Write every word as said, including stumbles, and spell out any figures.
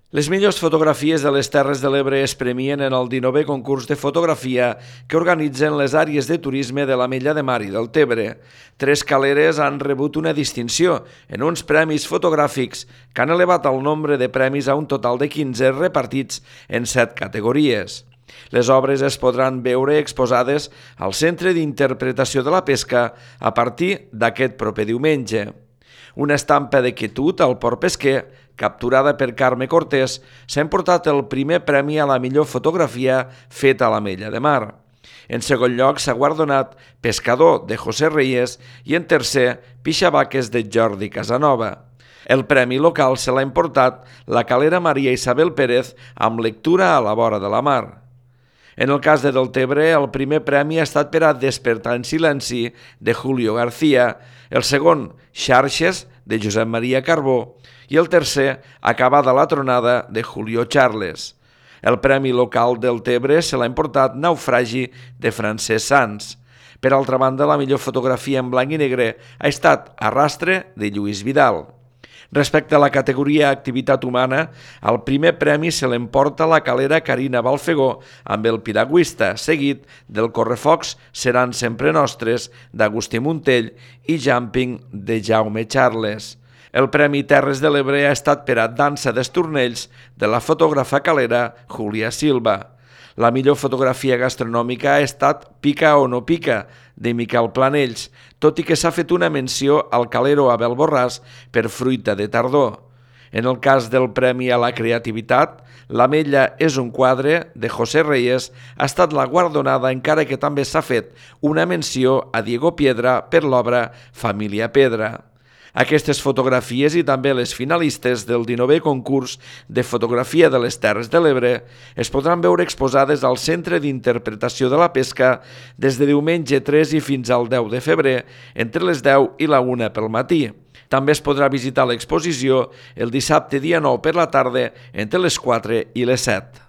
Les millors fotografies de les Terres de l'Ebre es premien en el dinovè concurs de fotografia que organitzen les àrees de turisme de l'Ametlla de Mar i del Tebre. Tres caleres han rebut una distinció en uns premis fotogràfics que han elevat el nombre de premis a un total de quinze repartits en set categories. Les obres es podran veure exposades al Centre d'Interpretació de la Pesca a partir d'aquest proper diumenge. Una estampa de quietud al port pesquer, capturada per Carme Cortés, s'ha emportat el primer premi a la millor fotografia feta a l'Ametlla de Mar. En segon lloc s'ha guardonat Pescador, de José Reyes, i en tercer Pixabaques, de Jordi Casanova. El premi local se l'ha emportat la calera Maria Isabel Pérez amb lectura a la vora de la mar. En el cas de Deltebre, el primer premi ha estat per a Despertar en silenci, de Julio García, el segon, Xarxes, de Josep Maria Carbó, i el tercer, Acabada la tronada, de Julio Charles. El premi local del Tebre se l'ha emportat Naufragi, de Francesc Sans. Per altra banda, la millor fotografia en blanc i negre ha estat Arrastre, de Lluís Vidal. Respecte a la categoria Activitat Humana, el primer premi se l'emporta la calera Carina Balfegó amb el Piragüista, seguit del Correfocs Seran sempre nostres, d'Agustí Muntell, i Jumping, de Jaume Charles. El premi Terres de l'Ebre ha estat per a Dansa d'Estornells, de la fotògrafa calera Júlia Silva. La millor fotografia gastronòmica ha estat Pica o no pica, de Miquel Planells, tot i que s'ha fet una menció al calero Abel Borràs per Fruita de tardor. En el cas del Premi a la Creativitat, L'Ametlla és un quadre, de José Reyes, ha estat la guardonada, encara que també s'ha fet una menció a Diego Piedra per l'obra Família Pedra. Aquestes fotografies i també les finalistes del dinovè concurs de fotografia de les Terres de l'Ebre es podran veure exposades al Centre d'Interpretació de la Pesca des de diumenge tres i fins al deu de febrer, entre les deu i la una pel matí. També es podrà visitar l'exposició el dissabte dia nou per la tarda entre les quatre i les set.